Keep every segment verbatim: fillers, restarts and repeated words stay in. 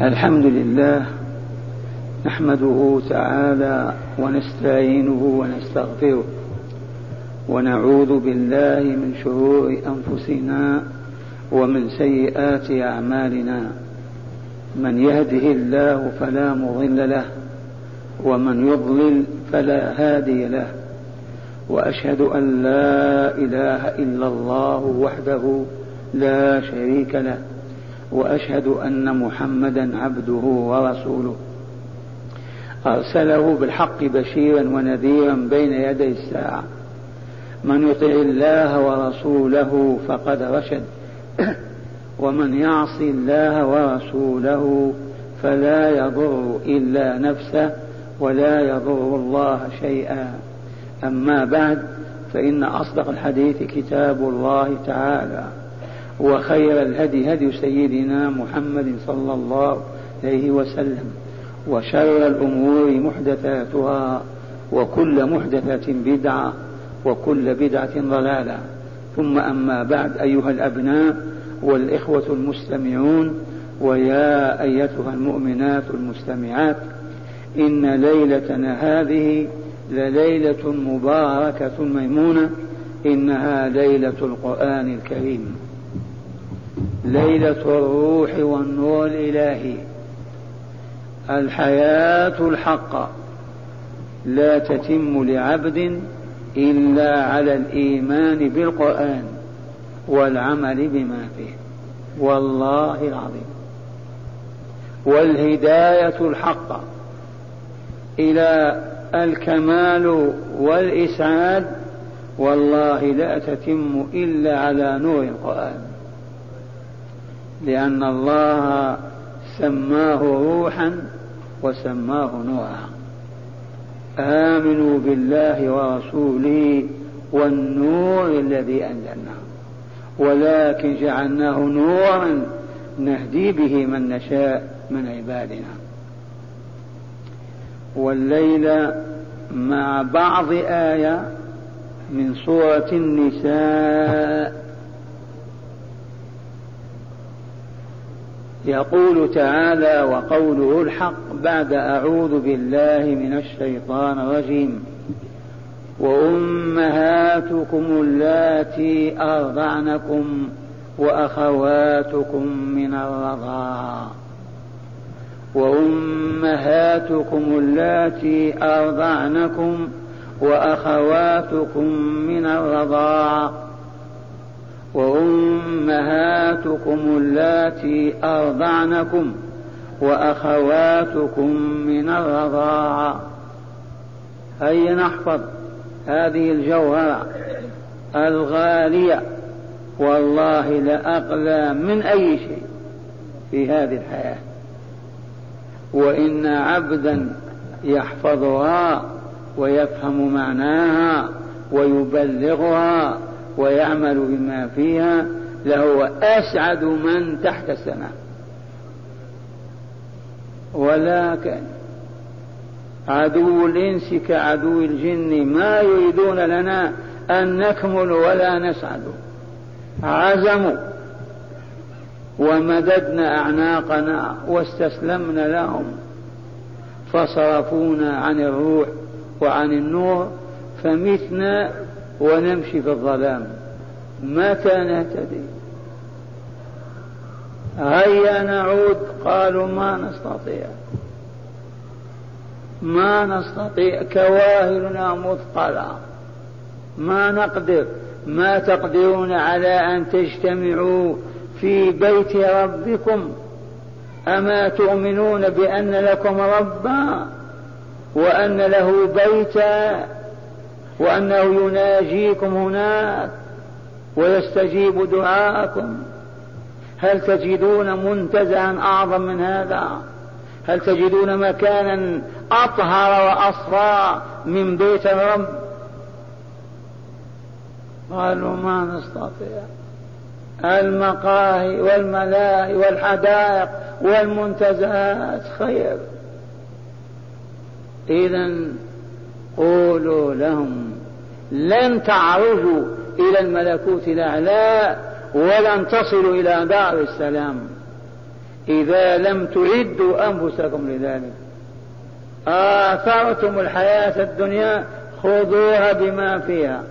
الحمد لله نحمده تعالى ونستعينه ونستغفره ونعوذ بالله من شرور أنفسنا ومن سيئات أعمالنا. من يهده الله فلا مضل له ومن يضلل فلا هادي له، وأشهد أن لا إله إلا الله وحده لا شريك له، وأشهد أن محمدا عبده ورسوله أرسله بالحق بشيرا ونذيرا بين يدي الساعة. من يطع الله ورسوله فقد رشد، ومن يعص الله ورسوله فلا يضر إلا نفسه ولا يضر الله شيئا. أما بعد، فإن أصدق الحديث كتاب الله تعالى، وخير الهدي هدي سيدنا محمد صلى الله عليه وسلم، وشر الأمور محدثاتها، وكل محدثة بدعة، وكل بدعة ضلالة. ثم أما بعد، أيها الأبناء والإخوة المستمعون، ويا أيتها المؤمنات المستمعات، إن ليلتنا هذه لليلة مباركة ميمونة، إنها ليلة القرآن الكريم، ليلة الروح والنور الإلهي. الحياة الحقة لا تتم لعبد إلا على الإيمان بالقرآن والعمل بما فيه، والله العظيم. والهداية الحقة إلى الكمال والإسعاد والله لا تتم إلا على نور القرآن، لأن الله سماه روحا وسماه نورا. آمنوا بالله ورسوله والنور الذي أنزلناه، ولكن جعلناه نورا نهدي به من نشاء من عبادنا. والليلة مع بعض آية من سورة النساء، يقول تعالى: وقوله الحق بعد أعوذ بالله من الشيطان الرجيم: وأمهاتكم اللاتي أرضعنكم وأخواتكم من الرضاعة وأمهاتكم اللاتي أرضعنكم وأخواتكم من الرضاعة وأمهاتكم اللاتي أرضعنكم وأخواتكم من الرضاعة. هيا نحفظ هذه الجوهرة الغالية، والله لأغلى من أي شيء في هذه الحياة. وإن عبدا يحفظها ويفهم معناها ويبلغها ويعمل بما فيها لهو أسعد من تحت السماء. ولكن عدو الإنس كعدو الجن ما يريدون لنا أن نكمل ولا نسعد. عزموا ومددنا أعناقنا واستسلمنا لهم، فصرفونا عن الروح وعن النور، فمتنا ونمشي في الظلام. متى نهتدي؟ هيا نعود. قالوا ما نستطيع ما نستطيع كواهلنا مثقلة، ما نقدر. ما تقدرون على أن تجتمعوا في بيت ربكم؟ أما تؤمنون بأن لكم ربا وأن له بيتا وأنه يناجيكم هناك ويستجيب دعاءكم؟ هل تجدون منتزها أعظم من هذا؟ هل تجدون مكانا أطهر وأصفى من بيت الرب؟ قالوا ما نستطيع. المقاهي والملاهي والحدائق والمنتزهات خير. إذن قولوا لهم: لن تعرجوا إلى الملكوت الأعلى ولن تصلوا إلى دار السلام إذا لم تعدوا أنفسكم لذلك. آثرتم الحياة الدنيا خذوها بما فيها.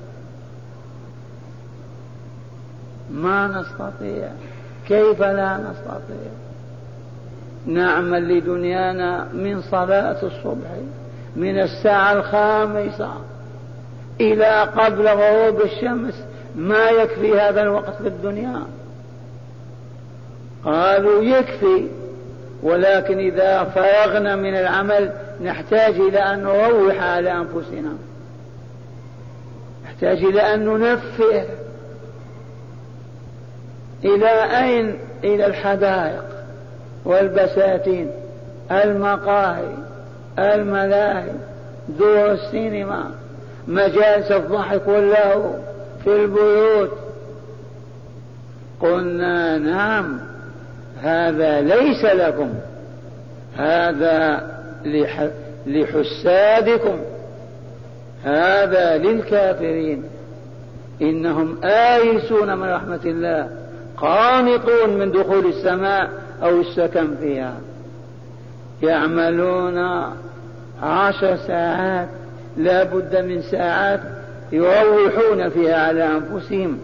ما نستطيع، كيف لا نستطيع؟ نعمل لدنيانا من صلاة الصبح من الساعة الخامسة إلى قبل غروب الشمس، ما يكفي هذا الوقت في الدنيا؟ قالوا يكفي، ولكن إذا فرغنا من العمل نحتاج إلى أن نروح على أنفسنا، نحتاج إلى أن ننفه. إلى أين؟ إلى الحدائق والبساتين، المقاهي، الملاهي، دور السينما، مجالس الضحك واللهو في البيوت. قلنا نعم، هذا ليس لكم، هذا لحسادكم، هذا للكافرين. إنهم آيسون من رحمة الله، قانطون من دخول السماء أو السكن فيها. يعملون عشر ساعات، لا بد من ساعات يروحون فيها على أنفسهم.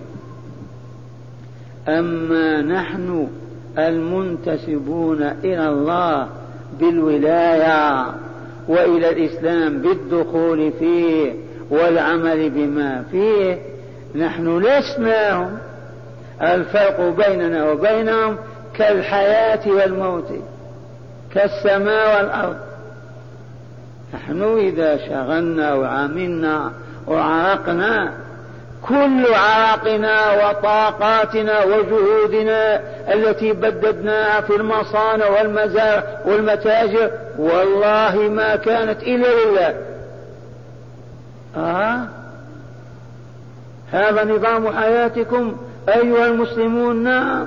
أما نحن المنتسبون إلى الله بالولاية وإلى الإسلام بالدخول فيه والعمل بما فيه، نحن لسناهم. الفرق بيننا وبينهم كالحياة والموت، كالسماء والأرض. نحن إذا شغلنا وعملنا وعرقنا، كل عرقنا وطاقاتنا وجهودنا التي بددناها في المصانع والمزارع والمتاجر والله ما كانت إلا لله. آه هذا نظام حياتكم أيها المسلمون. نعم،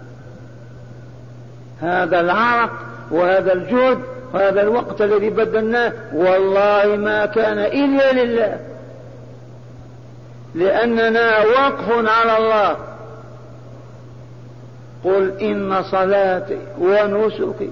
هذا العرق وهذا الجهد وهذا الوقت الذي بدلناه والله ما كان إلا لله، لأننا وقف على الله. قل إن صلاتي ونسكي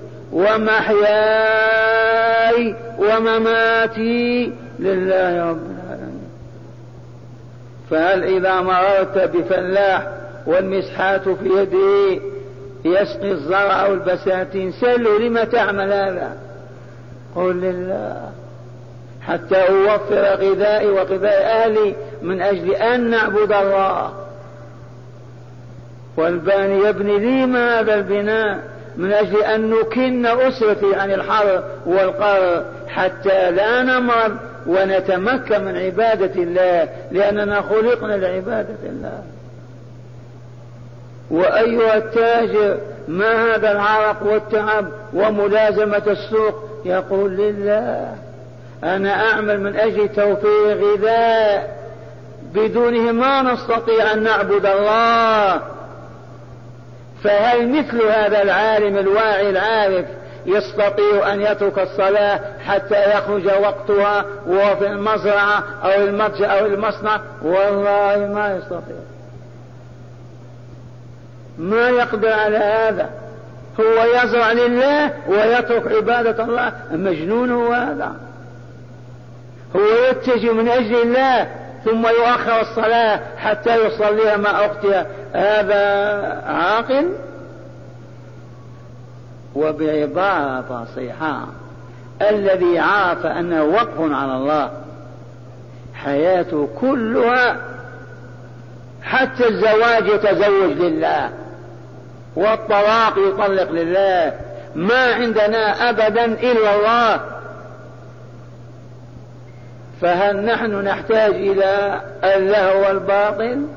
ومحياي ومماتي لله رب العالمين. فهل إذا مررت بفلاح والمسحات في يده يسقي الزرع والبساتين سلوا لما تعمل هذا؟ قل لله، حتى أوفر غذائي وغذاء أهلي من أجل أن نعبد الله. والباني يبني لي ما هذا البناء من أجل أن نكن أسرتي عن الحر والقر حتى لا نمرض ونتمكن من عبادة الله، لأننا خلقنا لعبادة الله. وأيها التاجر، ما هذا العرق والتعب وملازمة السوق؟ يقول لله، أنا أعمل من أجل توفير غذاء، بدونه ما نستطيع أن نعبد الله. فهل مثل هذا العالم الواعي العارف يستطيع أن يترك الصلاة حتى يخرج وقتها وهو في المزرعة أو المتجر أو المصنع؟ والله ما يستطيع، ما يقدر على هذا. هو يزرع لله ويترك عبادة الله، مجنون هو هذا. هو يتجه من أجل الله ثم يؤخر الصلاة حتى يصليها مع أختها، هذا عاقل؟ وبعبارة فصيحة، الذي عرف أنه وقف على الله حياته كلها، حتى الزواج يتزوج لله والطلاق يطلق لله، ما عندنا أبدا إلا الله. فهل نحن نحتاج إلى اللهو والباطل؟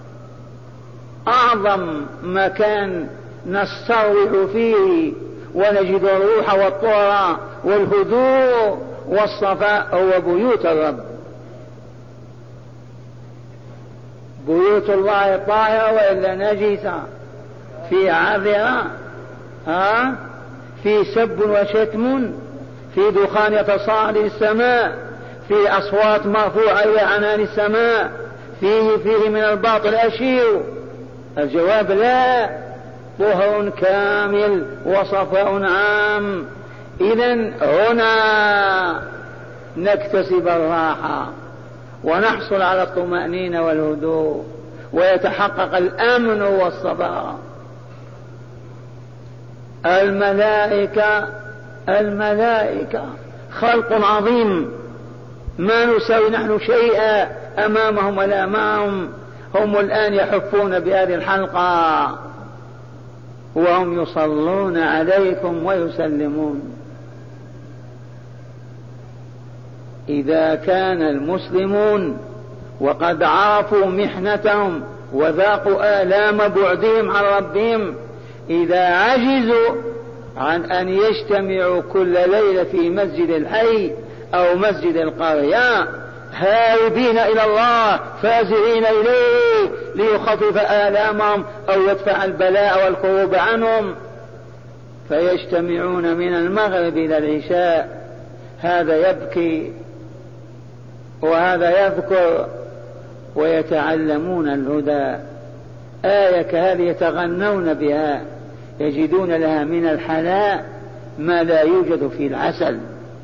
أعظم مكان نستروح فيه ونجد الروح والطهر والهدوء والصفاء هو بيوت الرب، بيوت الله طاهرة وإلا نجسة، في عذرة، ها في سب وشتم، في دخان يتصاعد السماء، في أصوات مرفوعة إلى عنان السماء، فيه فيه من الباطل أشير. الجواب لا، طهر كامل وصفاء عام. إذن هنا نكتسب الراحة ونحصل على الطمأنينة والهدوء ويتحقق الأمن والصفاء. الملائكة الملائكة خلق عظيم ما نساوي نحن شيئا أمامهم ولا معهم. هم الآن يحفون بهذه الحلقة وهم يصلون عليكم ويسلمون. إذا كان المسلمون وقد عافوا محنتهم وذاقوا آلام بعدهم عن ربهم، إذا عجزوا عن أن يجتمعوا كل ليلة في مسجد الحي أو مسجد القرية هاربين إلى الله فازعين إليه ليخفف آلامهم أو يدفع البلاء والكروب عنهم، فيجتمعون من المغرب إلى العشاء، هذا يبكي وهذا يذكر ويتعلمون الهدى. آية كهذه يتغنون بها، يجدون لها من الحلاء ما لا يوجد في العسل،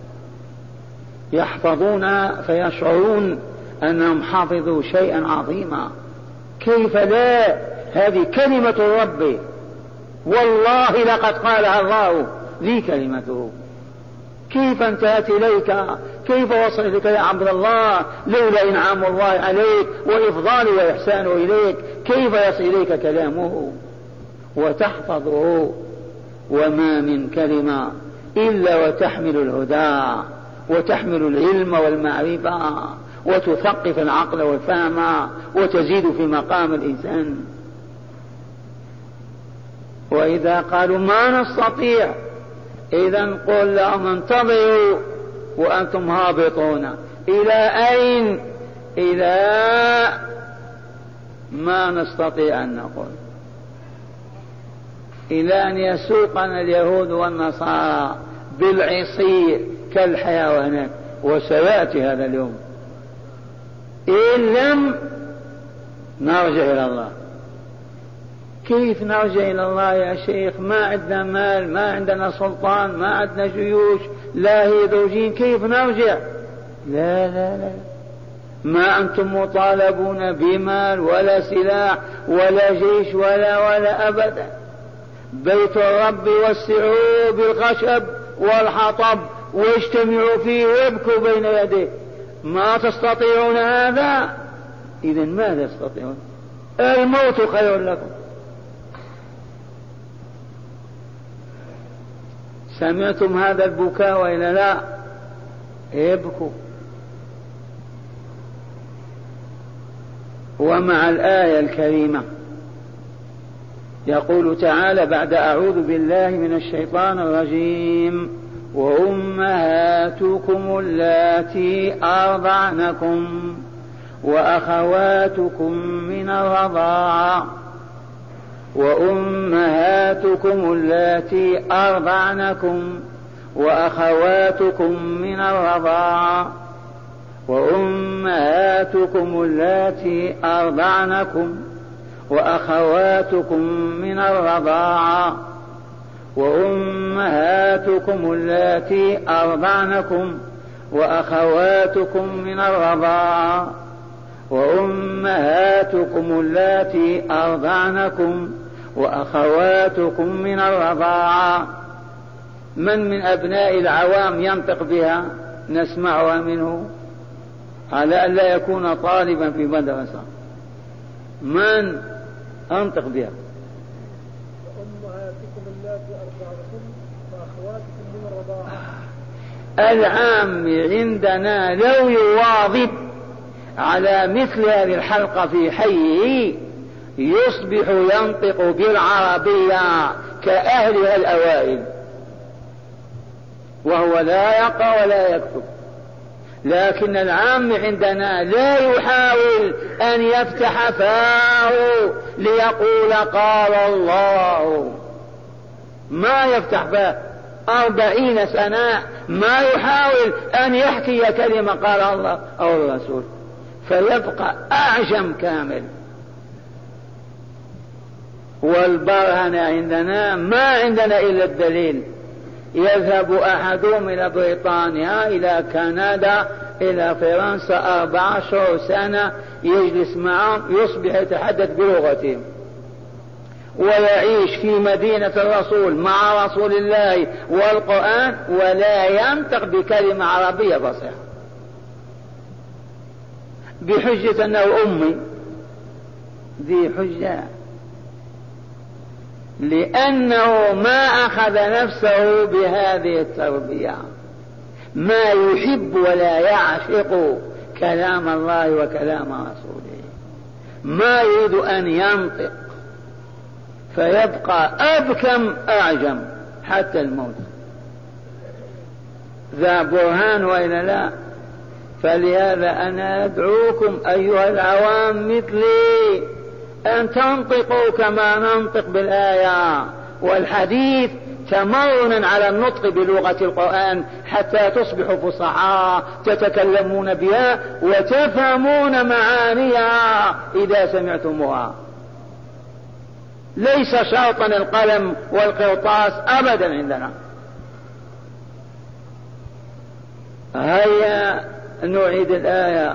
يحفظون فيشعرون أنهم حافظوا شيئا عظيما. كيف لا؟ هذه كلمة الرب، والله لقد قالها الله، ذي كلمته. كيف انتهت إليك؟ كيف وصل إليك يا عبد الله؟ لولا إنعام الله عليك وإفضاله وإحسانه إليك كيف يصل إليك كلامه وتحفظه؟ وما من كلمة إلا وتحمل الهدى وتحمل العلم والمعرفة وتثقف العقل والفهم وتزيد في مقام الإنسان. وإذا قالوا ما نستطيع، إذن قل لهم انتظروا وأنتم هابطون. إلى أين؟ إلى ما نستطيع أن نقول، إلى أن يسوقنا اليهود والنصارى بالعصير كالحيوانات، وسيأتي هذا اليوم إن لم نرجع إلى الله. كيف نرجع إلى الله يا شيخ؟ ما عندنا مال، ما عندنا سلطان، ما عندنا جيوش، لا هي زوجين، كيف نرجع؟ لا لا لا، ما أنتم مطالبون بمال ولا سلاح ولا جيش ولا ولا أبدا. بيت الرب وسعوه بالخشب والحطب واجتمعوا فيه وابكوا بين يديه. ما تستطيعون هذا، إذن ماذا تستطيعون؟ الموت خير لكم. سمعتم هذا البكاء وإلا لا؟ ابكوا. ومع الآية الكريمة يقول تعالى بعد أعوذ بالله من الشيطان الرجيم: وأمهاتكم اللاتي أرضعنكم وأخواتكم من الرضاعة وأمهاتكم اللاتي أرضعنكم وأخواتكم من الرضاعة وأمهاتكم اللاتي أرضعنكم وأخواتكم من الرضاعة وأمهاتكم اللاتي أرضعنكم وأخواتكم من الرضاعة وأمهاتكم اللاتي أرضعنكم وأخواتكم من الرضاعة. من من أبناء العوام ينطق بها نسمعها منه على أن لا يكون طالبا في مدرسة؟ من أنطق بها؟ وأمهاتكم اللاتي أرضعنكم وأخواتكم من الرضاعة. العام عندنا لو يواظب على مثل هذه الحلقة في حيه يصبح ينطق بالعربية كأهلها الأوائل، وهو لا يقرأ ولا يكتب. لكن العام عندنا لا يحاول أن يفتح فاه ليقول قال الله، ما يفتح فاه أربعين سنة ما يحاول أن يحكي كلمة قال الله أو الرسول، فيبقى أعجم كامل. والبرهن عندنا ما عندنا إلا الدليل. يذهب أحدهم إلى بريطانيا، إلى كندا، إلى فرنسا أربع عشر سنة، يجلس معهم يصبح يتحدث بلغتهم ويعيش في مدينة الرسول مع رسول الله والقرآن ولا ينطق بكلمة عربية فصيحة بحجة أنه أمي. ذي حجة لأنه ما أخذ نفسه بهذه التربية، ما يحب ولا يعشق كلام الله وكلام رسوله، ما يريد أن ينطق، فيبقى أبكم أعجم حتى الموت. ذا برهان وإلا لا؟ فلهذا أنا أدعوكم أيها العوام مثلي أن تنطقوا كما ننطق بالآية والحديث، تمرنا على النطق بلغة القرآن حتى تصبحوا فصحاء تتكلمون بها وتفهمون معانيها إذا سمعتموها. ليس شرطا القلم والقرطاس أبدا عندنا. هيا نعيد الآية: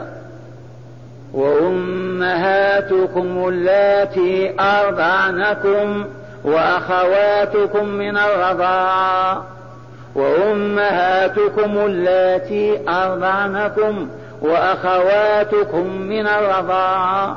وأمهاتكم اللاتي أرضعنكم وأخواتكم من الرضاعة وأمهاتكم اللاتي أرضعنكم وأخواتكم من الرضاعة.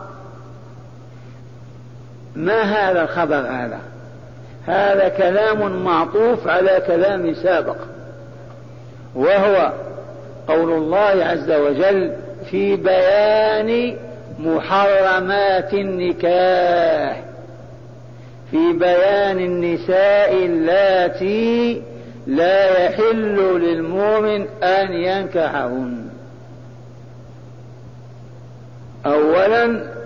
ما هذا الخبر؟ هذا هذا كلام معطوف على كلام سابق، وهو قول الله عز وجل في بيان محرمات النكاح، في بيان النساء اللاتي لا يحل للمؤمن أن ينكحهن. أولا: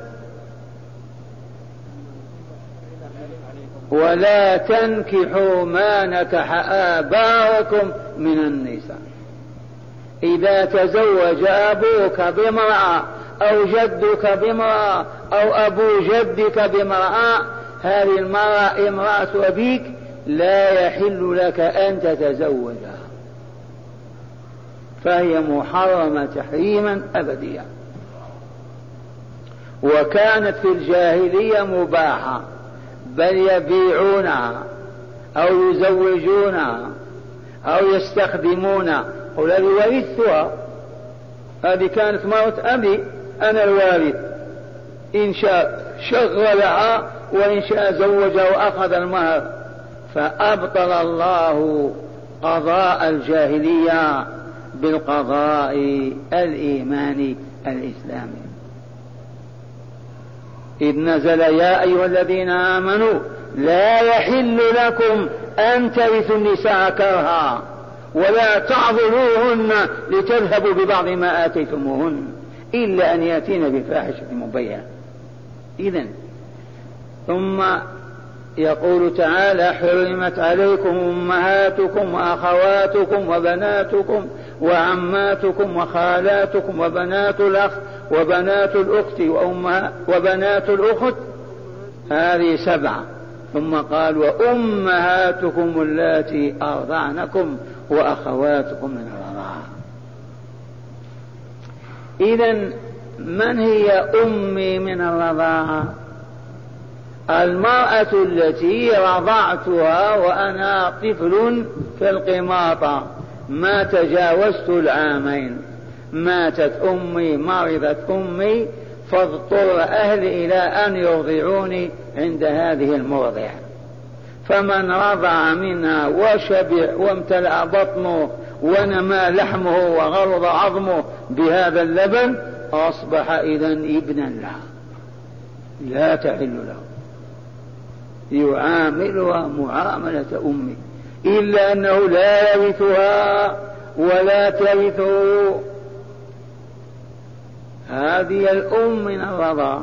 ولا تنكحوا ما نكح آباؤكم من النساء. إذا تزوج أبوك بامرأة أو جدك بامرأة أو أبو جدك بامرأة، هذه المرأة امرأة أبيك لا يحل لك أن تتزوجها، فهي محرمة تحريما أبديا. وكانت في الجاهلية مباحة، بل يبيعونها أو يزوجونها أو يستخدمونها. قل أبي ورثتها، هذه كانت موت أبي، أنا الوارث، إن شاء شغلها وإن شاء زوجها وأخذ المهر. فأبطل الله قضاء الجاهلية بالقضاء الإيماني الإسلامي، إذ نزل: يا أيها الذين آمنوا لا يحل لكم أن ترثوا النساء كرها ولا تعضلوهن لتذهبوا ببعض ما آتيتموهن إلا أن يأتين بفاحشة مبينة. إذن ثم يقول تعالى: حرمت عليكم أمهاتكم وأخواتكم وبناتكم وعماتكم وخالاتكم وبنات الأخ وبنات الأخت وبنات الأخت، هذه سبعة. ثم قال: وأمهاتكم اللاتي أرضعنكم وأخواتكم من الرضاعة. إذن من هي أمي من الرضاعة؟ المرأة التي رضعتها وأنا طفل في القماطة، ما تجاوزت العامين، ماتت أمي، مرضت أمي، فاضطر أهلي إلى أن يرضعوني عند هذه المرضعة. فمن رضع منها وشبع وامتلأ بطنه ونمى لحمه وغلظ عظمه بهذا اللبن أصبح إذن ابنا لها، لا تحل له، يعاملها معاملة أمي، إلا أنه لا يرثها ولا ترثه. هذه الأم من الرضاع.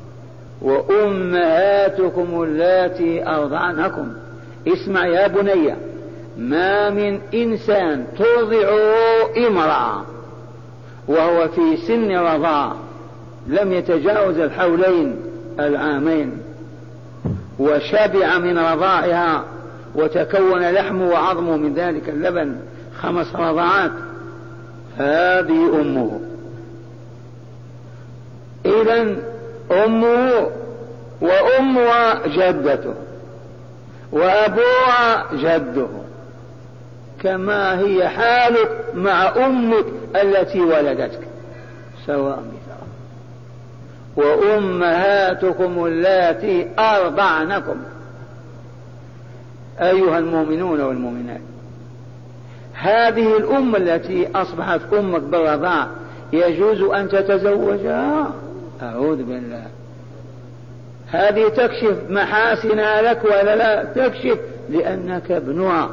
وأمهاتكم اللاتي أرضعنكم. اسمع يا بني، ما من إنسان ترضع امرأة وهو في سن رضاع لم يتجاوز الحولين العامين، وشبع من رضاعها وتكون لحمه وعظمه من ذلك اللبن خمس رضعات، هذه أمه. إذن أمه وأمها جدته وأبوها جده، كما هي حالك مع أمك التي ولدتك سواء مثلا. وأمهاتكم اللاتي أرضعنكم أيها المؤمنون والمؤمنات. هذه الأم التي أصبحت أمك بالرضاع يجوز أن تتزوجها؟ أعوذ بالله. هذه تكشف محاسنها لك ولا لا؟ تكشف لأنك ابنها،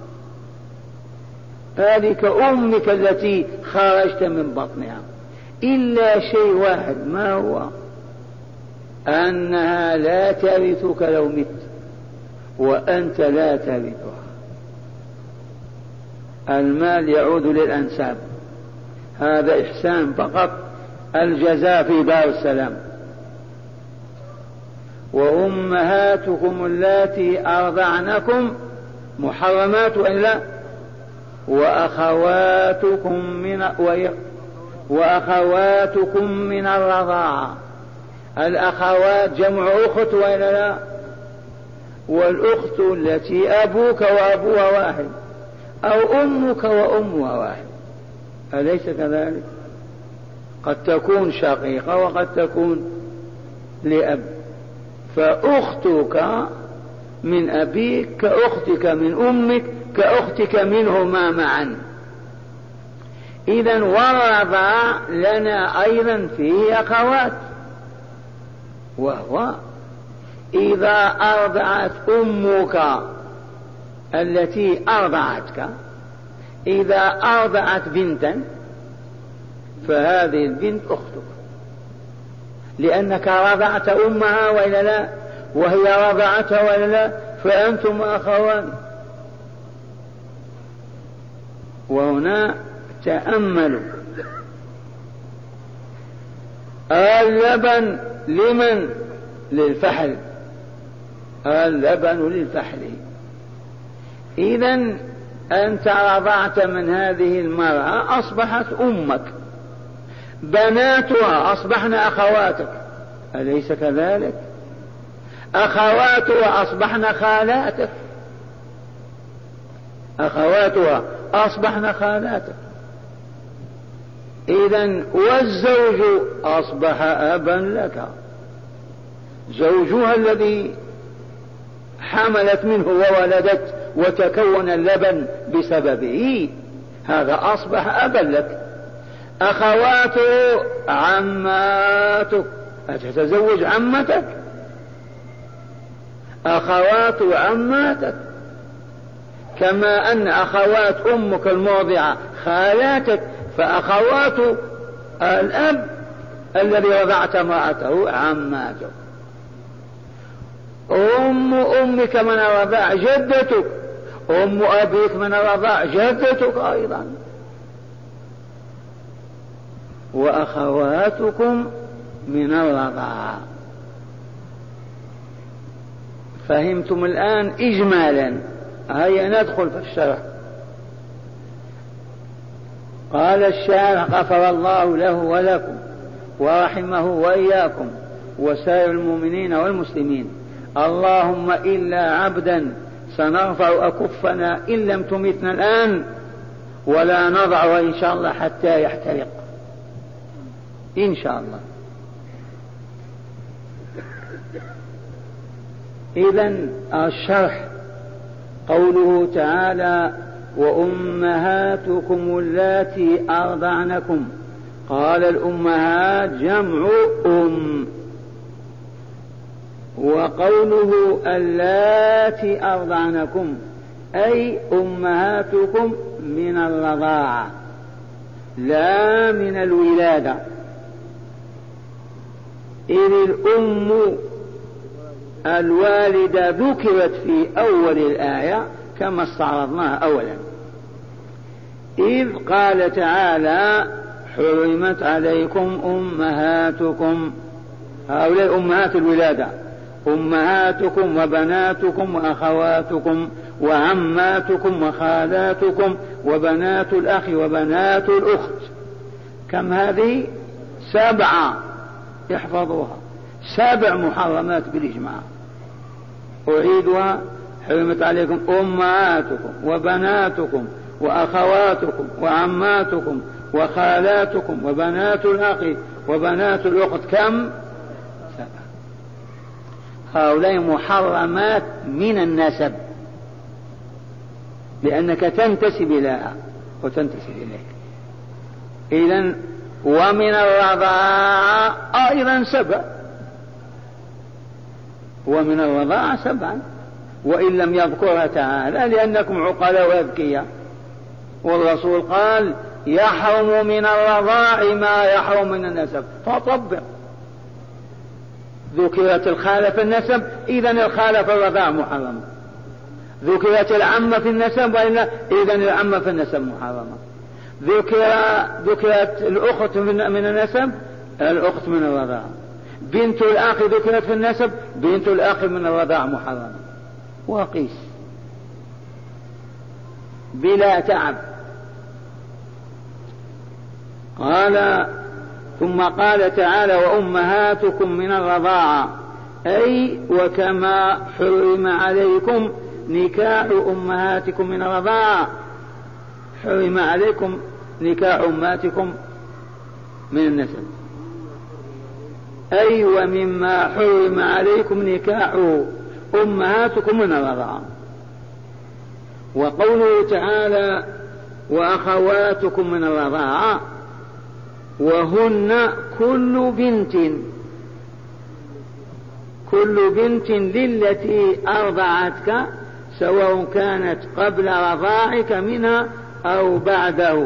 هذه كأمك التي خرجت من بطنها، إلا شيء واحد، ما هو؟ أنها لا ترثك لو مت وأنت لا ترثها. المال يعود للأنساب، هذا إحسان فقط، الجزاء في دار السلام. وأمهاتكم اللاتي أرضعنكم محرمات إلا وأخواتكم من وأخواتكم من الرضاعة. الأخوات جمع أخت وإلا لا؟ والأخت التي أبوك وأبوها واحد أو أمك وأمها واحد، أليس كذلك؟ قد تكون شقيقة وقد تكون لأب، فأختك من أبيك كأختك من أمك كأختك منهما معا. إذن والرضاع لنا أيضا فيه أخوات، وهو إذا أرضعت أمك التي أرضعتك، إذا أرضعت بنتا فهذه البنت أختك، لأنك رضعت أمها وإلا لا، وهي رضعتها وإلا لا، فأنتم أخوان. وهنا تأملوا، اللبن لمن؟ للفحل، اللبن للفحل. إذن أنت رضعت من هذه المرأة أصبحت أمك، بناتها أصبحن أخواتك، أليس كذلك؟ أخواتها أصبحن خالاتك، أخواتها أصبحن خالاتك. إذن والزوج أصبح أبا لك، زوجها الذي حملت منه وولدت وتكون اللبن بسببه، هذا أصبح أبا لك. أخواته عماتك، أتتزوج عمتك؟ أخوات عماتك، كما أن أخوات أمك الموضعة خالاتك، فأخوات الأب الذي وضعت امرأته عماتك. أم أمك من الرضاع جدتك، أم أبيك من الرضاع جدتك أيضا. وأخواتكم من الرضاع. فهمتم الآن إجمالا؟ هيا ندخل في الشرح. قال الشارح غفر الله له ولكم ورحمه وإياكم وسائر المؤمنين والمسلمين. اللهم إلا عبدا سنرفع أكفنا إن لم تمتنا الآن، ولا نضع إن شاء الله حتى يحترق إن شاء الله. إذن الشرح قوله تعالى وأمهاتكم اللاتي أرضعنكم، قال الأمهات جمع أم، وقوله اللاتي أرضعنكم أي أمهاتكم من الرضاعة لا من الولادة، إذ الأم الوالدة ذكرت في أول الآية كما استعرضناها أولا، إذ قال تعالى حرمت عليكم أمهاتكم، هؤلاء أمهات الولادة، أمهاتكم وبناتكم وأخواتكم وعماتكم وخالاتكم وبنات الأخ وبنات الأخت. كم هذه؟ سبعة، احفظوها، سبع محرمات بالإجماع. أعيدها: حرمت عليكم أمهاتكم وبناتكم وأخواتكم وعماتكم وخالاتكم وبنات الأخ وبنات الأخت. كم؟ سبعة. هؤلاء محرمات من النسب، لأنك تنتسب إليها وتنتسب إليك. إذن ومن الرضاعة أيضا سبع، ومن الرضاعة سبعا، وإن لم يذكرها تعالى لأنكم عقلاء وأذكياء. والرسول قال: يحرم من الرضاع ما يحرم من النسب، فطبق. ذكرت الخالة في النسب، إذن الخالة في الرضاع محرمة. ذكرت العمة في النسب، وإلا إذن العمة في النسب محرمة. ذكر ذكرت الأخت من النسب، الأخت من الرضاع. بنت الأخ ذكرت في النسب، بنت الأخ من الرضاع محرمة. وقيس بلا تعب. قال ثم قال تعالى: وأمهاتكم من الرضاعة، أي وكما حرم عليكم نكاح أمهاتكم من الرضاعة، حرم عليكم نكاح أمهاتكم من النسب. أي ومما حرم عليكم نكاح أمهاتكم من الرضاعة. وقوله تعالى: وأخواتكم من الرضاعة، وهن كل بنت كل بنت للتي أرضعتك، سواء كانت قبل رضاعك منها أو بعده.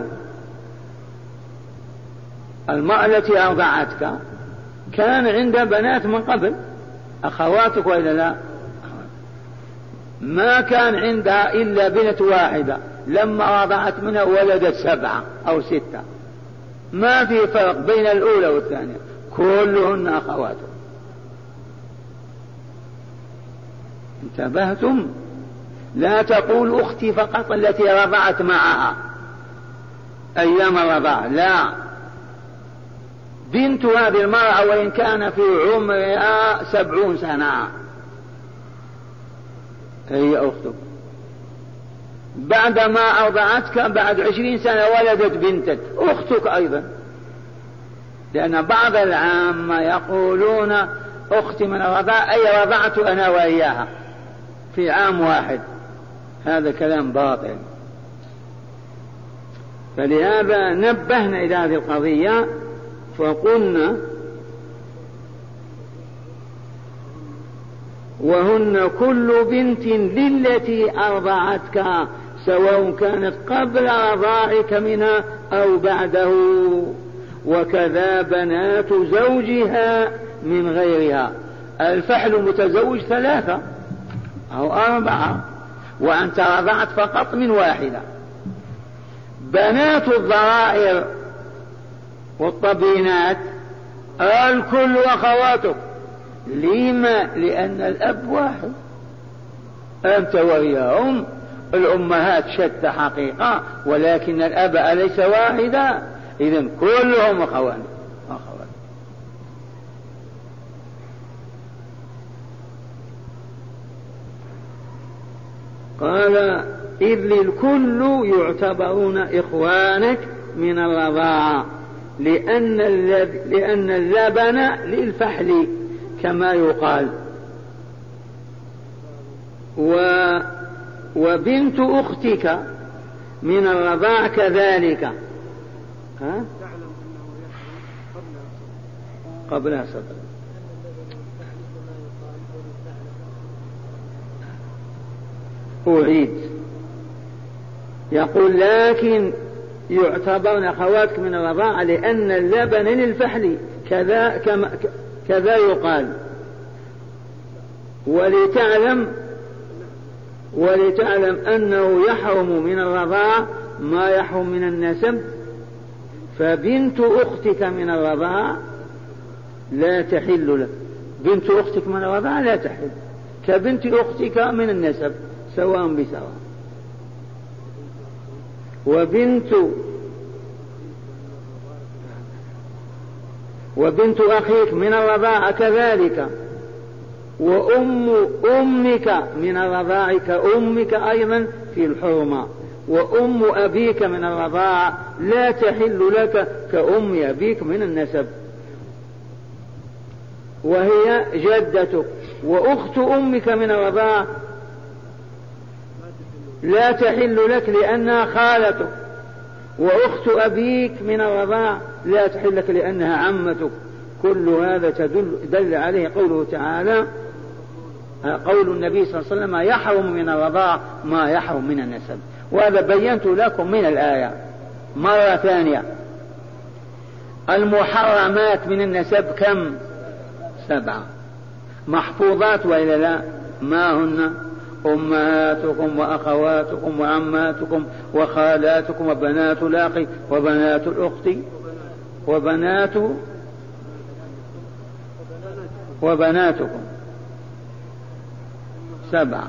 المرأة التي أرضعتك كان عندها بنات من قبل، أخواتك وإلا لا؟ ما كان عندها إلا بنت واحدة، لما رضعت منها ولدت سبعة أو ستة، ما في فرق بين الأولى والثانية، كلهن أخواتك. انتبهتم؟ لا تقول أختي فقط التي رضعت معها أيام الرضاعة، لا، بنت هذه المرأة وإن كان في عمرها سبعون سنة هي أختك. بعدما أرضعتك بعد عشرين سنة ولدت بنتك، أختك أيضا، لأن بعض العامة يقولون أختي من الرضاعة أي رضعت أنا وإياها في عام واحد، هذا كلام باطل. فلهذا نبهنا إلى هذه القضية فقلنا: وهن كل بنت للتي أرضعتك، سواء كانت قبل رضاعك منها أو بعده، وكذا بنات زوجها من غيرها. الفحل متزوج ثلاثة أو أربعة، وأنت رضعت فقط من واحدة. بنات الضرائر والطبينات الكل أخواتك. لما؟ لأن الأب واحد، أنت وياهم. الأمهات شتى حقيقة، ولكن الأب أليس واحدا؟ إذن كلهم أخوان أخوات. قال: إذ للكل يعتبرون إخوانك من الرضاعة، لأن لأن اللبن للفحل كما يقال. و وبنت أختك من الرضاع كذلك. ها؟ قبلها سبب. أعيد، يقول: لكن يعتبرون أخواتك من الرضاعة لأن اللبن للفحل كذا كما كذا يقال. ولتعلم ولتعلم أنه يحرم من الرضاعة ما يحرم من النسب، فبنت أختك من الرضاعة لا تحل لك. بنت أختك من الرضاعة لا تحل كبنت أختك من النسب سواء بسواء. وبنت وبنت أخيك من الرضاعة كذلك. وأم أمك من الرضاعة كأمك أيضا في الحرمة. وأم أبيك من الرضاعة لا تحل لك كأم أبيك من النسب وهي جدتك. وأخت أمك من الرضاعة لا تحل لك لأنها خالتك. وأخت أبيك من الرضاعة لا تحل لك لأنها عمتك. كل هذا تدل دل عليه قوله تعالى قول النبي صلى الله عليه وسلم يحرم من الرضاعة ما يحرم من النسب. وهذا بينت لكم من الآية مرة ثانية. المحرمات من النسب كم؟ سبعة محفوظات وإلا لا؟ ما هن؟ أمهاتكم وأخواتكم وعماتكم وخالاتكم وبنات الأخ وبنات الأخت وبنات وبناتكم سبعة.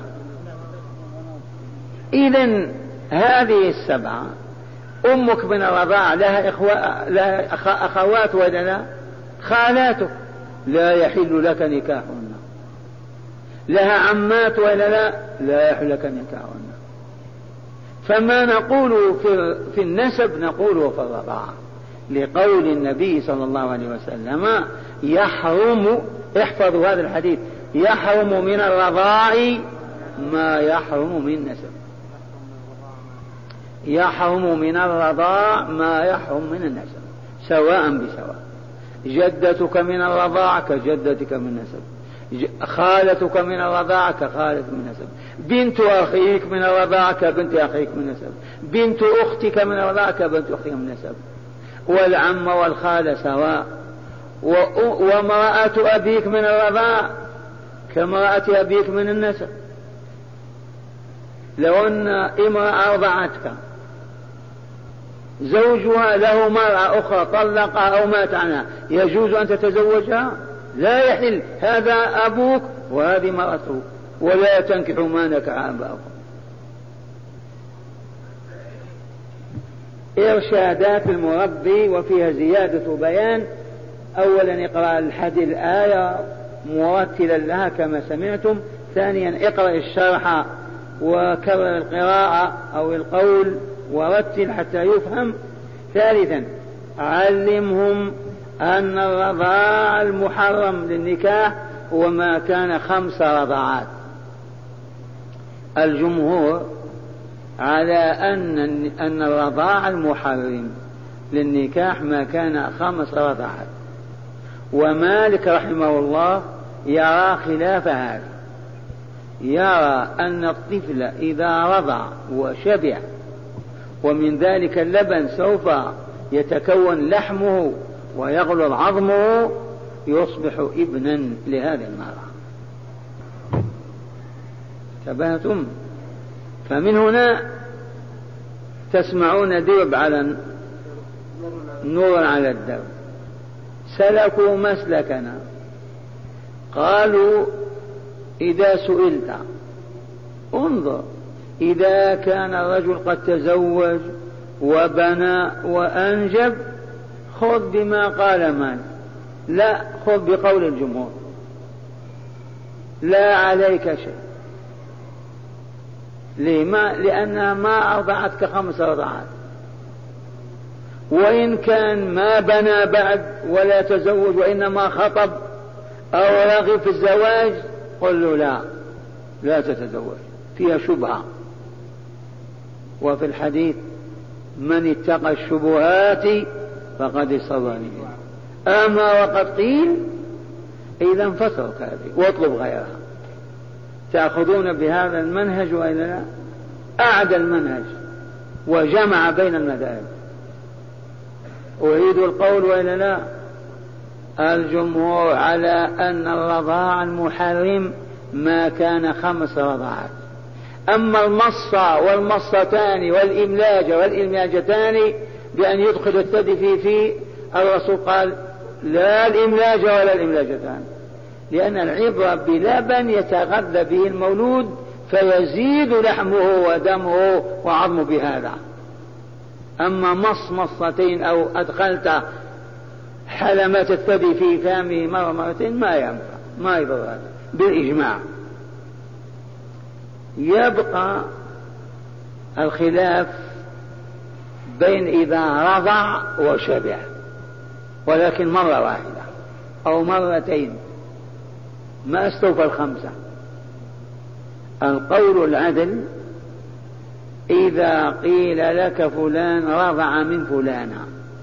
إذن هذه السبعة أمك من الرضاعة لها, إخوة لها أخوات ولا لا؟ خالاتك لا يحل لك نكاحهن. لها عمات ولا لا؟ لا يحل لك نكاحهن. فما نقول في, في النسب نقوله في الرضاعة لقول النبي صلى الله عليه وسلم يحرم. احفظوا هذا الحديث يحرم من الرضاع ما يحرم من نسب. يحرم من الرضاع ما يحرم من النسب سواء بسواء. جدتك من الرضاع كجدتك من نسب. خالتك من الرضاعة كخالة من نسب. بنت أخيك من الرضاعة كبنت أخيك من نسب. بنت أختك من الرضاعة كبنت أختك من نسب. والعم والخالة سواء. وامرأة أبيك من الرضاعة كامرأة أبيك من النسب. لو أن امرأة أرضعتك زوجها له مرأة أخرى طلقها أو مات عنها يجوز أن تتزوجها؟ لا يحل. هذا أبوك وهذه مرأته ولا تنكحوا ما نكح آباؤكم. إرشادات المربي وفيها زيادة بيان. أولا اقرأ الحديث الآية مرتلا لها كما سمعتم. ثانيا اقرأ الشرح وكرر القراءة أو القول ورتل حتى يفهم. ثالثا علمهم أن الرضاع المحرم للنكاح هو ما كان خمس رضاعات. الجمهور على أن أن الرضاع المحرم للنكاح ما كان خمس رضاعات. ومالك رحمه الله يرى خلاف هذا. يرى أن الطفل إذا رضع وشبع ومن ذلك اللبن سوف يتكون لحمه ويغلظ عظمه يصبح ابنا لهذه المرأة. انتبهتم؟ فمن هنا تسمعون درب على نور على الدرب. سلكوا مسلكنا. قالوا إذا سئلت انظر إذا كان الرجل قد تزوج وبنى وأنجب خذ بما قال مالك. لا، خذ بقول الجمهور لا عليك شيء. لما؟ لأنها ما أرضعتك خمس رضعات. وإن كان ما بنى بعد ولا تزوج وإنما خطب أو رغب في الزواج قل له لا لا تتزوج فيها شبهة. وفي الحديث من اتقى الشبهات فقد استبرأ. أما وقد قيل إذا فاترك هذه واطلب غيرها. تأخذون بهذا المنهج وإلا لا؟ أعدى المنهج وجمع بين المذاهب. أريد القول وإلا لا؟ الجمهور على أن الرضاع المحرم ما كان خمس رضعات. أما المصة والمصتان والإملاج والإملاجتان بأن يدخل الثدي في في الرسول قال لا الإملاج ولا الإملاجتان لأن العبرة بلبن يتغذى به المولود فيزيد لحمه ودمه وعظمه بهذا. أما مص مصتين أو أدخلت حلمة الثدي في فمه مرة مرتين ما ينفع، ما يضر هذا بالإجماع. يبقى الخلاف بين إذا رضع وشبع ولكن مرة واحدة أو مرتين ما استوفى الخمسة. القول العدل إذا قيل لك فلان رضع من فلانة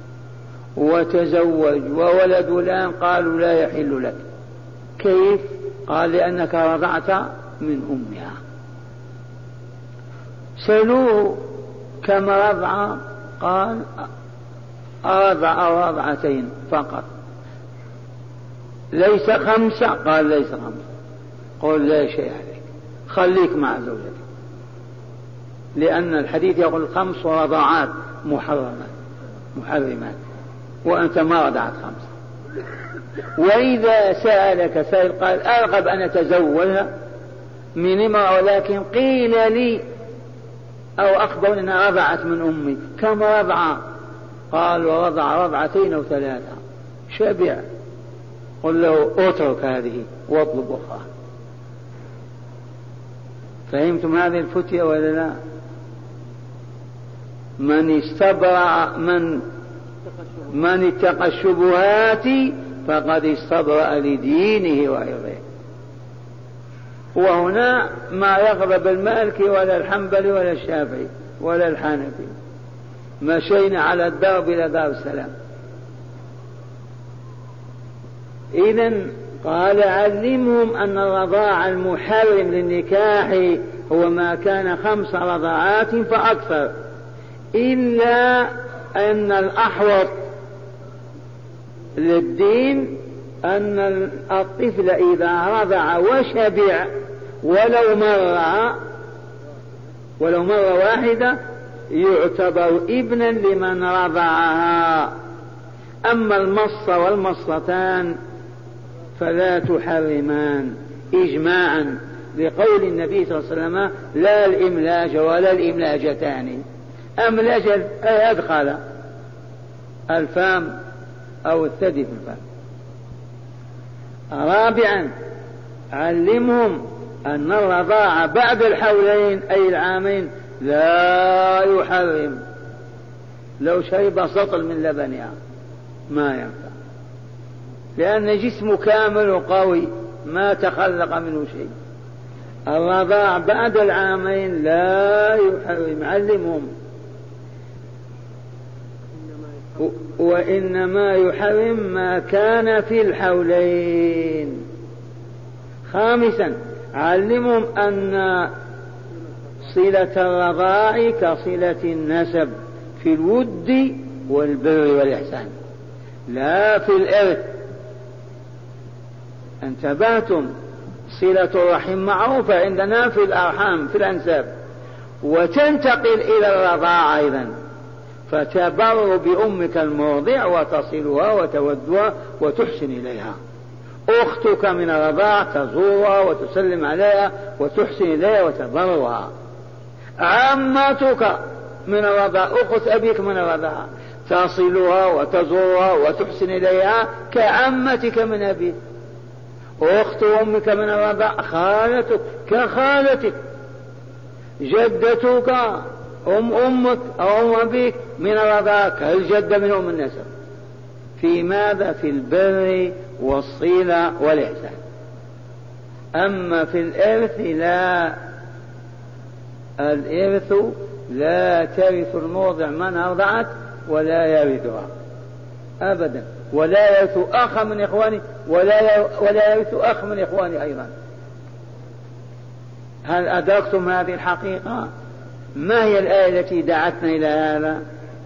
وتزوج وولد فلان قالوا لا يحل لك، كيف؟ قال لأنك رضعت من أمها. سألوه كم رضع؟ قال أرضع رضعتين فقط. ليس خمسة؟ قال ليس خمسة. قل لا شيء عليك، خليك مع زوجتك، لأن الحديث يقول خمس رضاعات محرمات محرمات وأنت ما رضعت خمسة. وإذا سألك سائل قال أرغب أن أتزوجها من امرأة ولكن قيل لي أو أخبرني أنها رضعت من أمي، كم رضع؟ قال ورضع رضعتين أو ثلاثة. شبع. قل له اترك هذه واطلب أخرى. فهمتم هذه الفتية ولا لا؟ من استبرأ من من اتقى الشبهات فقد استبرأ لدينه وعرضه. وهنا ما يغضب المالكي ولا الحنبلي ولا الشافعي ولا الحنفي، مشينا على الدرب إلى دار السلام. إذن قال علمهم أن الرضاع المحرم للنكاح هو ما كان خمس رضاعات فأكثر، إلا أن الأحوط للدين أن الطفل إذا رضع وشبع ولو مرة ولو مرة واحدة يعتبر ابنا لمن رضعها. أما المص والمصتان فلا تحرمان إجماعا، لقول النبي صلى الله عليه وسلم لا الإملاج ولا الإملاجتان. أملاج أدخل الفم أو الثدي في الفم. رابعا علمهم أن الرضاعة بعد الحولين أي العامين لا يحرم. لو شرب سطل من لبنها ما ينفع، لأن جسمه كامل وقوي ما تخلق منه شيء. الرضاع بعد العامين لا يحرم. علمهم. وإنما يحرم ما كان في الحولين. خامسا علمهم أن صلة الرضاع كصلة النسب في الود والبر والإحسان لا في الإرث. انتبهتم؟ صلة الرحم معروفة عندنا في الأرحام في الأنساب، وتنتقل إلى الرضاعة أيضا، فتبر بأمك المرضع وتصلها وتودها وتحسن إليها. أختك من الرضاع تزورها وتسلم عليها وتحسن إليها وتبرها. عمتك من الرضاع أخت أبيك من الرضاع تصلها وتزورها وتحسن إليها كعمتك من أبيك. أخت أمك من الرضاع خالتك كخالتك. جدتك أم أمك أو أم أبيك من الرضاع كالجدة من أم النسب. في ماذا؟ في البر والصلة والإحسان. أما في الإرث لا، الإرث لا ترث المرضع من أرضعت ولا يرثها أبدا، ولا يرث أخ من إخواني ولا ولا يرث أخ من إخواني أيضا. هل أدركتم هذه الحقيقة؟ ما هي الآية التي دعتنا إلى هذا؟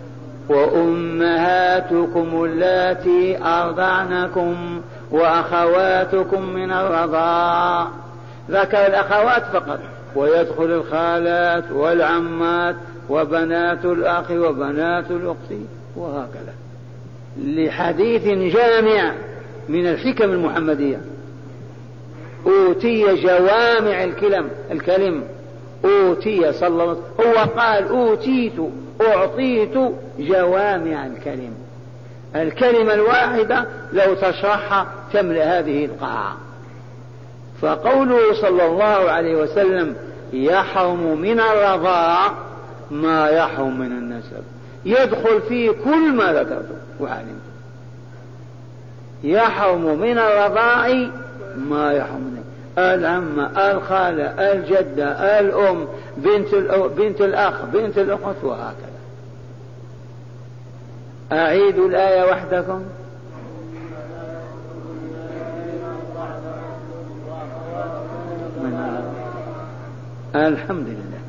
وأمهاتكم اللاتي أرضعنكم وأخواتكم من الرضاع. ذكر الأخوات فقط، ويدخل الخالات والعمات وبنات الأخ وبنات الأخت وهكذا، لحديث جامع من الحكم المحمدية. أوتي جوامع الكلم الكلم أوتي صلى الله عليه وسلم، هو قال أوتيت أعطيت جوامع الكلم. الكلمة الواحدة لو تشرحها تملأ هذه القاعة. فقوله صلى الله عليه وسلم يحرم من الرضاع ما يحرم من النسب، يدخل فيه كل ما ذكرته وعلمته. يحرم من الرضاع ما يحرم من العمة الخالة الجدة الأم بنت, بنت الأخ بنت الأخت وهكذا. أعيد الآية وحدكم. الحمد لله.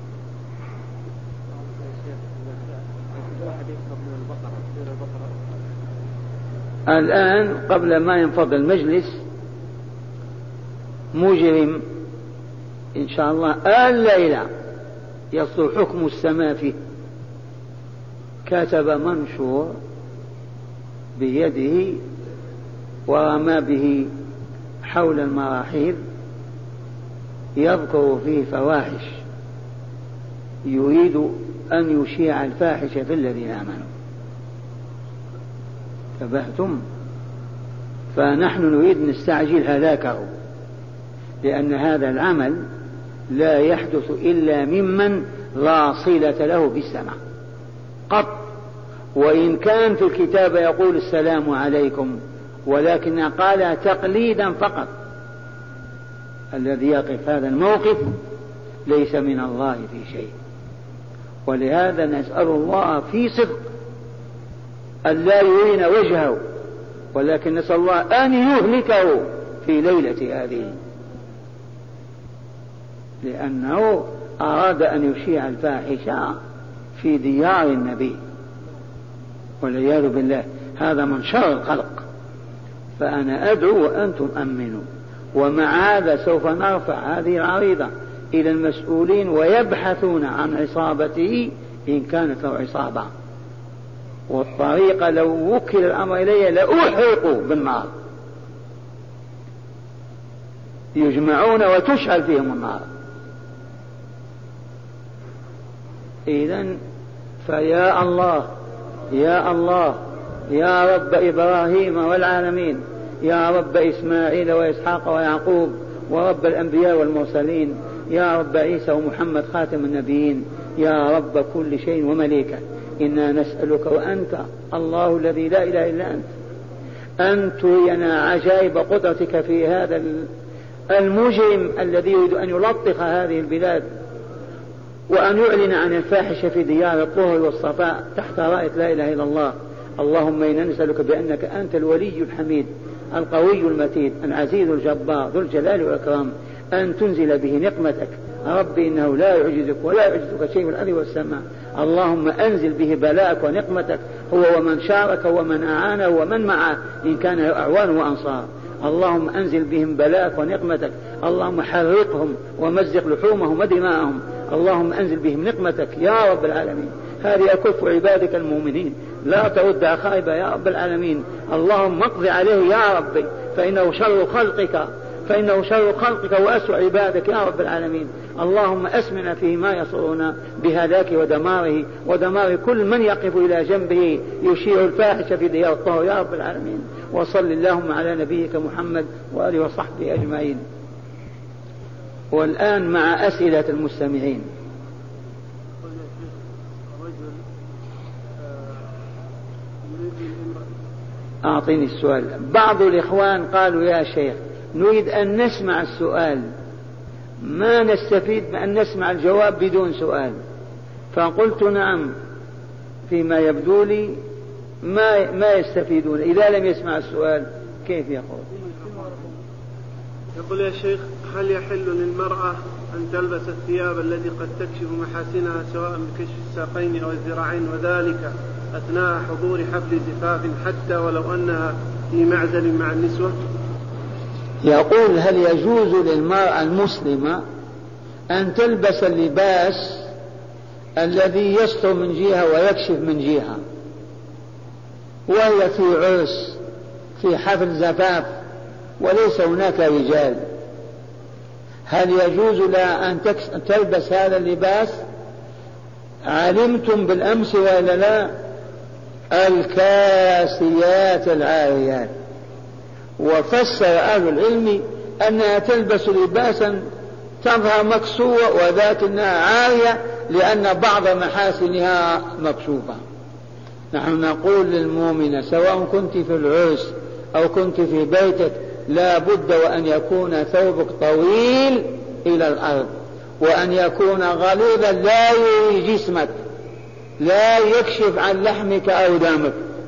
الآن قبل ما ينفض المجلس مجرم إن شاء الله الليلة يصدر حكم السماء فيه، كتب منشور بيده ورمى به حول المراحيض يذكر فيه فواحش، يريد أن يشيع الفاحشة في الذين آمنوا. تبهتم؟ فنحن نريد نستعجل هلاكه، لأن هذا العمل لا يحدث إلا ممن لا صلة له بالسماء قط، وإن كان في الكتاب يقول السلام عليكم، ولكن قال تقليدا فقط. الذي يقف هذا الموقف ليس من الله في شيء، ولهذا نسأل الله في صدق أن لا يرينا وجهه، ولكن نسأل الله أن يهلكه في ليلة هذه، لأنه أراد أن يشيع الفاحشة في ديار النبي والعياذ بالله. هذا من شر الخلق. فأنا أدعو وأنتم أمنوا. ومع هذا سوف نرفع هذه العريضة إلى المسؤولين ويبحثون عن عصابته إن كانت له عصابة، والطريقة لو وكل الأمر إليه لأحرقوا بالنار، يجمعون وتشعل فيهم النار. إذن فيا الله يا الله يا رب إبراهيم والعالمين، يا رب إسماعيل وإسحاق ويعقوب، ورب الأنبياء والمرسلين، يا رب عيسى ومحمد خاتم النبيين، يا رب كل شيء ومليكه، إنا نسألك وأنت الله الذي لا إله إلا أنت أن ترينا عجائب قدرتك في هذا المجرم الذي يريد أن يلطخ هذه البلاد، وأن يعلن عن الفاحشة في ديار الطهر والصفاء تحت راية لا إله إلا الله. اللهم إنا نسألك بأنك أنت الولي الحميد القوي المتين العزيز الجبار ذو الجلال والإكرام أن تنزل به نقمتك. ربي إنه لا يعجزك ولا يعجزك شيء في الأرض والسماء. اللهم أنزل به بلاءك ونقمتك هو ومن شارك ومن أعانه ومن معه إن كان أعوان وأنصار. اللهم أنزل بهم بلاءك ونقمتك. اللهم حرقهم ومزق لحومهم ودماءهم. اللهم أنزل بهم نقمتك يا رب العالمين. هذه أكف عبادك المؤمنين لا ترد خائبة يا رب العالمين. اللهم اقضي عليه يا ربي فإنه شر خلقك فإنه شر خلقك وأسوأ عبادك يا رب العالمين. اللهم أسمنا فيه ما يصرنا بهلاك ودماره ودمار كل من يقف إلى جنبه يشيع الفاحشة في ديار الطهر يا رب العالمين. وصل اللهم على نبيك محمد وآله وصحبه أجمعين. والآن مع أسئلة المستمعين. أعطيني السؤال. بعض الإخوان قالوا يا شيخ نريد أن نسمع السؤال ما نستفيد بأن نسمع الجواب بدون سؤال. فقلت نعم فيما يبدو لي ما, ما يستفيدون إذا لم يسمع السؤال. كيف يقول؟ يقول يا شيخ هل يحل للمرأة أن تلبس الثياب التي قد تكشف محاسنها سواء بكشف الساقين أو الذراعين وذلك أثناء حضور حفل زفاف حتى ولو أنها في معزل مع النسوة؟ يقول هل يجوز للمرأة المسلمة أن تلبس اللباس الذي يستر من جهة ويكشف من جهة وهي في عرس في حفل زفاف وليس هناك رجال هل يجوز لها أن تلبس هذا اللباس؟ علمتم بالأمس ولا لا؟ الكاسيات العاريات. وفسر أهل العلم أنها تلبس لباسا تظهر مكسوة ولكنها عارية لأن بعض محاسنها مكشوفة. نحن نقول للمؤمنة سواء كنت في العرس أو كنت في بيتك لا بد وأن يكون ثوبك طويل إلى الأرض، وأن يكون غليظا لا يري جسمك، لا يكشف عن لحمك أو دمك.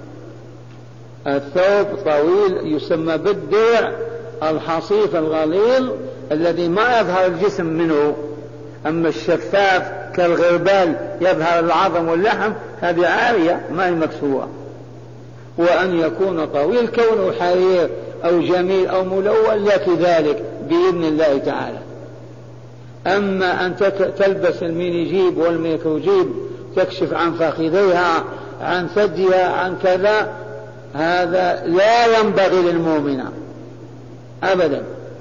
الثوب طويل يسمى بالدرع الحصيف الغليظ الذي ما يظهر الجسم منه. أما الشفاف كالغربال يظهر العظم واللحم هذه عارية ما هي مكسوة. وأن يكون طويل كونه حرير أو جميل أو ملون لك ذلك بإذن الله تعالى. أما أن تلبس الميني جيب والميكرو جيب تكشف عن فخذيها عن ثديها عن كذا، هذا لا ينبغي للمؤمنة أبدا.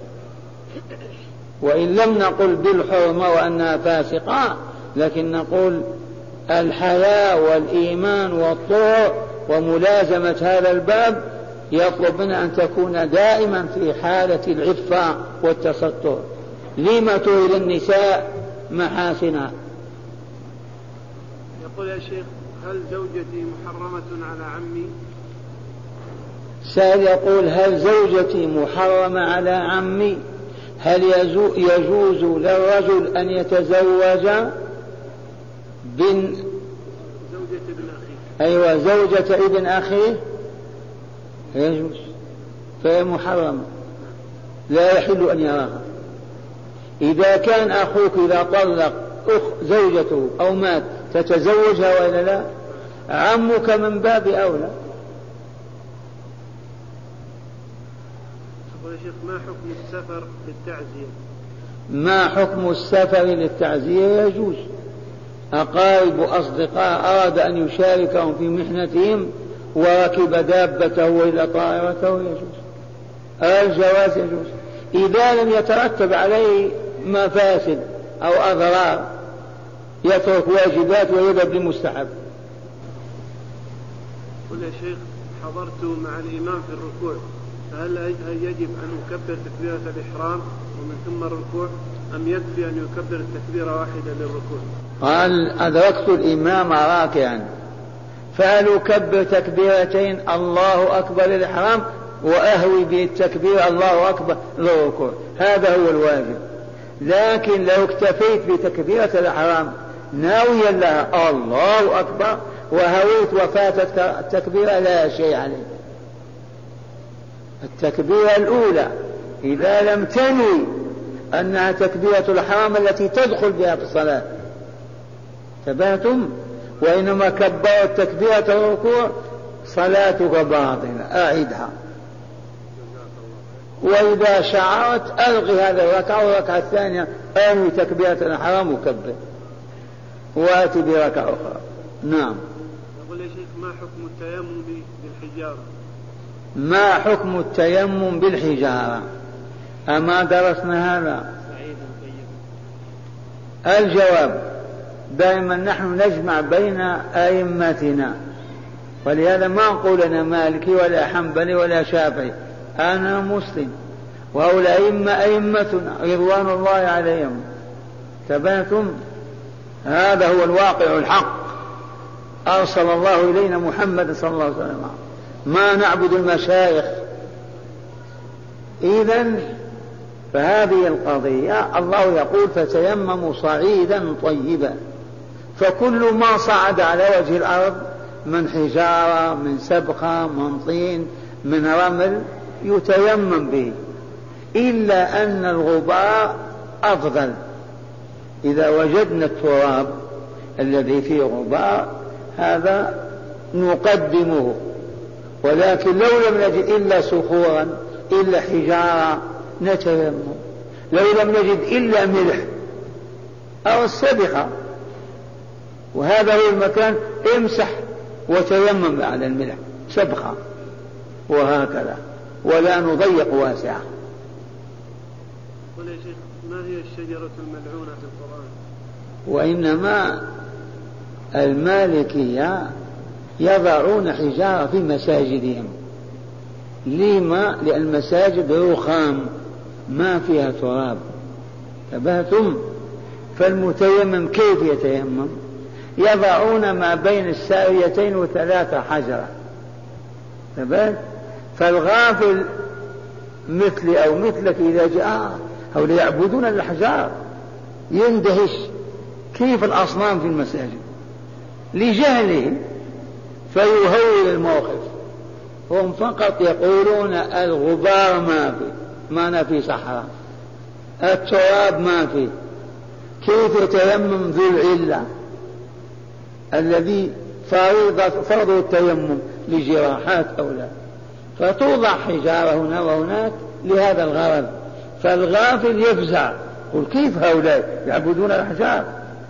وإن لم نقل بالحرمة وأنها فاسقة، لكن نقول الحياء والإيمان والطهر وملازمة هذا الباب يطلب منا أن تكون دائما في حالة العفة والتستر. لما تريد النساء محاسنها؟ يقول يا شيخ هل زوجتي محرمة على عمي؟ سائل يقول هل زوجتي محرمة على عمي؟ هل يجوز للرجل أن يتزوج بن زوجة ابن أخيه؟ أيوة زوجة ابن أخيه يجوز، فهي محرمة لا يحل أن يراها. إذا كان أخوك إذا طلق أخ زوجته أو مات تتزوجها ولا لا؟ عمك من باب أولى. يا شيخ ما حكم السفر للتعزية؟ ما حكم السفر للتعزية؟ يجوز. أقارب أصدقاء أراد أن يشاركهم في محنتهم وركب دابته وإلى طائرته يجوز، الجواز يجوز إذا لم يترتب عليه مفاسد أو أضرار، يترك واجبات ويذهب لمستحب. قل يا شيخ حضرت مع الإمام في الركوع، فهل يجب أن يكبر تكبيرة الإحرام ومن ثم الركوع أم يكفي أن يكبر التكبيرة واحدة للركوع؟ قال أدركت الإمام راكعا فهل أكبر تكبيرتين الله أكبر للإحرام وأهوي بالتكبير الله أكبر للركوع؟ هذا هو الواجب. لكن لو اكتفيت بتكبيرة الإحرام ناويا لها الله أكبر وهويت وفاتت التكبيرة لا شيء عليه. التكبيرة الأولى إذا لم تنوي أنها تكبيرة الإحرام التي تدخل بها في الصلاة تباتم، وإنما كبرت تكبيرة الركوع صلاتك باطلة أعيدها. وإذا شعرت ألغي هذا الركعة والركعة الثانية أنوي تكبيرة الإحرام وكبر وآتي بركعة أخرى. نعم. يقول يا شيخ ما حكم التيمم بالحجارة؟ ما حكم التيمم بالحجارة؟ أما درسنا هذا؟ الجواب دائما نحن نجمع بين أئمتنا، ولهذا ما نقول أنا مالكي ولا حنبلي ولا شافعي، أنا مسلم وهؤلاء أئمة أئمتنا رضوان الله عليهم. تباتم، هذا هو الواقع الحق. أرسل الله إلينا محمد صلى الله عليه وسلم، ما نعبد المشايخ. إذن فهذه القضية الله يقول فتيمموا صعيدا طيبا، فكل ما صعد على وجه الأرض من حجارة من سبخة من طين من رمل يتيمم به، إلا أن الغبار أفضل. إذا وجدنا التراب الذي فيه غبار هذا نقدمه، ولكن لو لم نجد إلا صخورا إلا حجارة نتيمم، لو لم نجد إلا ملح أو السبخة وهذا هو المكان امسح وتيمم على الملح سبخة، وهكذا ولا نضيق واسعة. قل يا شيخ ما هي الشجرة الملعونة في القرآن؟ وإنما المالكية يضعون حجارة في مساجدهم. لما؟ لأن المساجد رخام ما فيها تراب. تبهتم؟ فالمتيمم كيف يتيمم؟ يضعون ما بين الساريتين وثلاثة حجرة. تبهت؟ فالغافل مثلي أو مثلك إذا جاء هؤلاء يعبدون الأحجار يندهش كيف الأصنام في المساجد لجهله فيهول الموقف. هم فقط يقولون الغبار ما في، ما في صحراء، التراب ما في، كيف يتيمم ذو العلة الذي فرض التيمم لجراحات أو لا، فتوضع حجارة هنا وهناك لهذا الغرض. فالغافل يفزع يقول كيف هؤلاء يعبدون الأحجار.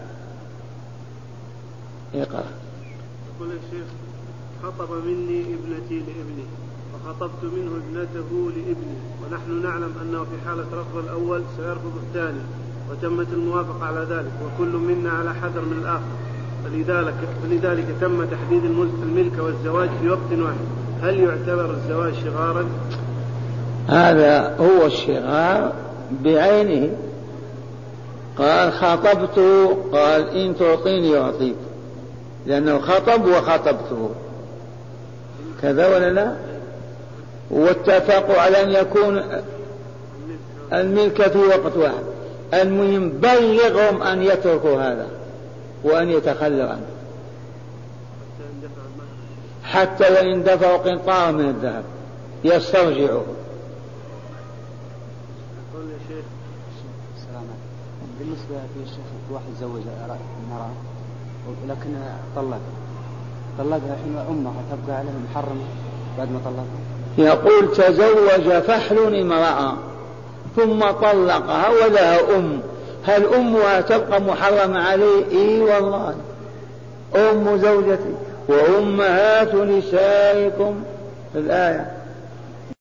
اقرأ. يقول الشيخ: خطب مني ابنتي لابني وخطبت منه ابنته لابني، ونحن نعلم أنه في حالة رفض الأول سيرفض الثاني، وتمت الموافقة على ذلك، وكل منا على حذر من الآخر، فلذلك, فلذلك تم تحديد الملك والزواج في وقت واحد. هل يعتبر الزواج شغارا؟ هذا هو الشغار بعينه. قال خطبته، قال إن تعطيني يعطيك، لأنه خطب وخطبته، كذا ولا لا؟ واتفقوا على أن يكون الملك في وقت واحد. المهم بلغهم أن يتركوا هذا وأن يتخلوا عنه حتى وإن دفعوا قنطارا من الذهب يسترجعوا. بالنسبة في الشيخ واحد زوج امرأة لكن طلق طلقها حين أمها تبقى عليه محرمة بعد ما طلقها؟ يقول تزوج فحل امرأة ثم طلقها ولها أم، هل أمها تبقى محرمة عليه؟ إي والله، أم زوجتي وأمهات نسائكم في الآية.